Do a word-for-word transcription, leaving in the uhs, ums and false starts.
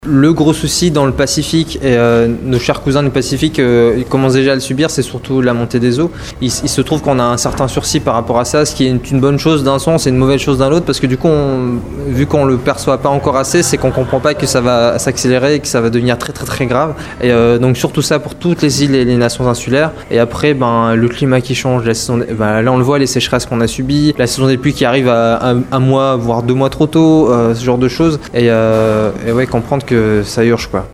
Le gros souci dans le Pacifique, et euh, nos chers cousins du Pacifique euh, ils commencent déjà à le subir, c'est surtout la montée des eaux. Il, il se trouve qu'on a un certain sursis par rapport à ça, ce qui est une, une bonne chose d'un sens et une mauvaise chose d'un autre, parce que du coup, on, vu qu'on le perçoit pas encore assez, c'est qu'on comprend pas que ça va s'accélérer et que ça va devenir très très très grave. Et euh, donc surtout ça pour toutes les îles et les nations insulaires. Et après, ben le climat qui change, la saison, ben, là on le voit, les sécheresses qu'on a subies, la saison des pluies qui arrive à un, un mois voire deux mois trop tôt, euh, ce genre de choses. Et, euh, et ouais, comprendre que que ça urge quoi.